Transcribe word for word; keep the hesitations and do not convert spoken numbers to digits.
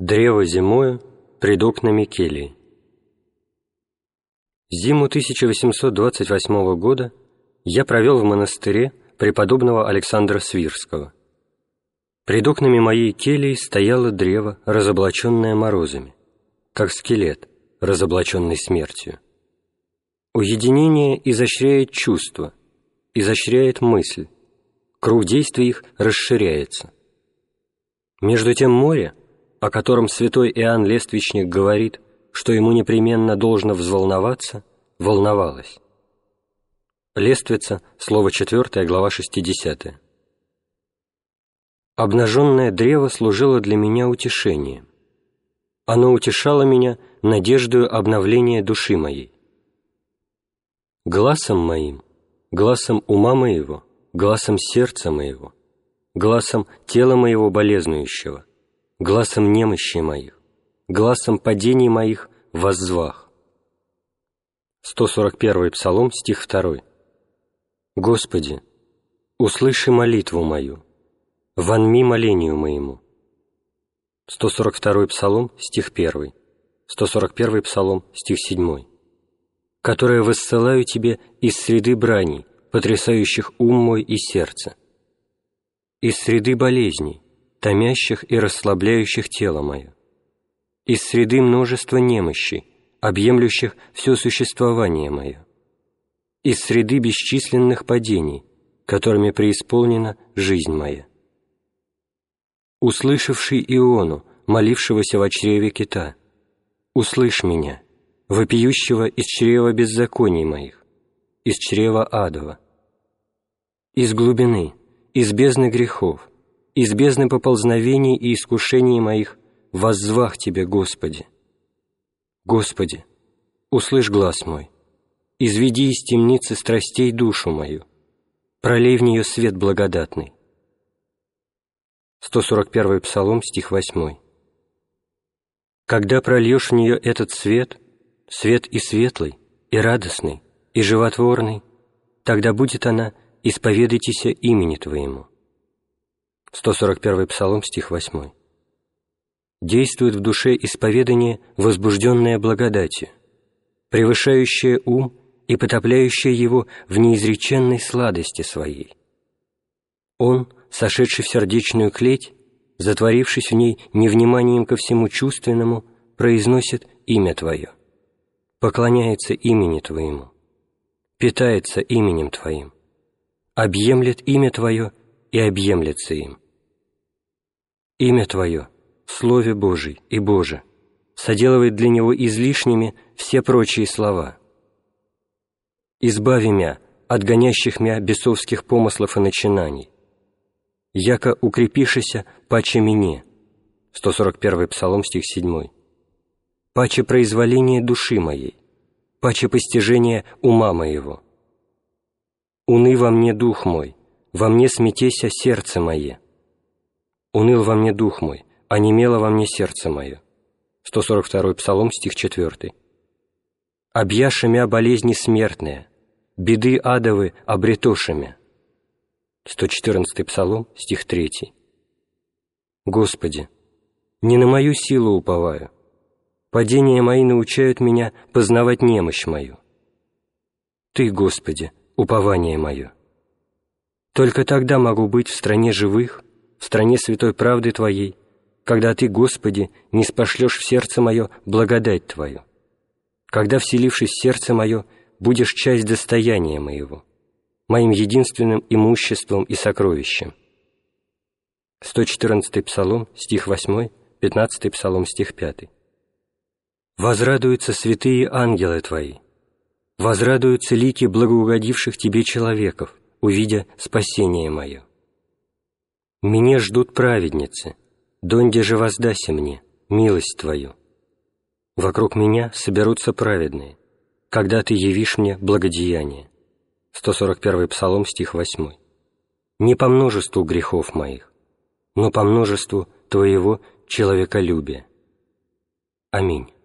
Древо зимою пред окнами келии. Зиму тысяча восемьсот двадцать восьмого года я провел в монастыре преподобного Александра Свирского. Пред окнами моей келии стояло древо, разоблаченное морозами, как скелет, разоблаченный смертью. Уединение изощряет чувства, изощряет мысль, круг действий их расширяется. Между тем море, о котором святой Иоанн Лествичник говорит, что ему непременно должно взволноваться, волновалось. Лествица, слово четвертое, глава шестидесятая. Обнаженное древо служило для меня утешением. Оно утешало меня надеждою обновления души моей. Гласом моим, гласом ума моего, гласом сердца моего, гласом тела моего болезнующего, гласом немощи моих, гласом падений моих воззвах. сто сорок первый Псалом, стих второй. Господи, услыши молитву мою, вонми молению моему. сто сорок второй Псалом, стих первый. сто сорок первый Псалом, стих седьмой. Которое воссылаю Тебе из среды браней, потрясающих ум мой и сердце, из среды болезней, томящих и расслабляющих тело мое, из среды множества немощей, объемлющих все существование мое, из среды бесчисленных падений, которыми преисполнена жизнь моя. Услышавший Иону, молившегося во чреве кита, услышь меня, вопиющего из чрева беззаконий моих, из чрева адова, из глубины, из бездны грехов, из бездны поползновений и искушений моих воззвах Тебе, Господи. Господи, услышь глас мой, изведи из темницы страстей душу мою, пролей в нее свет благодатный. сто сорок первый Псалом, стих восьмой. Когда прольешь в нее этот свет, свет и светлый, и радостный, и животворный, тогда будет она «Исповедайтеся имени Твоему». сто сорок первый Псалом, стих восьмой. Действует в душе исповедание, возбужденное благодатью, превышающее ум и потопляющее его в неизреченной сладости своей. Он, сошедший в сердечную клеть, затворившись в ней невниманием ко всему чувственному, произносит имя Твое, поклоняется имени Твоему, питается именем Твоим, объемлет имя Твое и объемлется им. Имя Твое в Слове Божий и Боже соделывает для него излишними все прочие слова. Избави мя от гонящих мя бесовских помыслов и начинаний, яко укрепишися паче мне. сто сорок первый Псалом, стих седьмой. Паче произволения души моей, паче постижения ума моего. Уны во мне дух мой, во мне смятеся сердце мое. Уныл во мне дух мой, онемело во мне сердце мое. сто сорок второй Псалом, стих четвертый. Объяша мя болезни смертные, беды адовы обретоша мя. сто четырнадцатый Псалом, стих третий. Господи, не на мою силу уповаю, падения мои научают меня познавать немощь мою. Ты, Господи, упование мое. Только тогда могу быть в стране живых, в стране святой правды Твоей, когда Ты, Господи, не спошлешь в сердце мое благодать Твою, когда, вселившись в сердце мое, будешь часть достояния моего, моим единственным имуществом и сокровищем. сто четырнадцатый Псалом, стих восьмой, пятнадцатый Псалом, стих пятый. Возрадуются святые ангелы Твои, возрадуются лики благоугодивших Тебе человеков, увидя спасение мое. Меня ждут праведницы, донде же воздаси мне милость Твою. Вокруг меня соберутся праведные, когда Ты явишь мне благодеяние. сто сорок первый Псалом, стих восьмой. Не по множеству грехов моих, но по множеству Твоего человеколюбия. Аминь.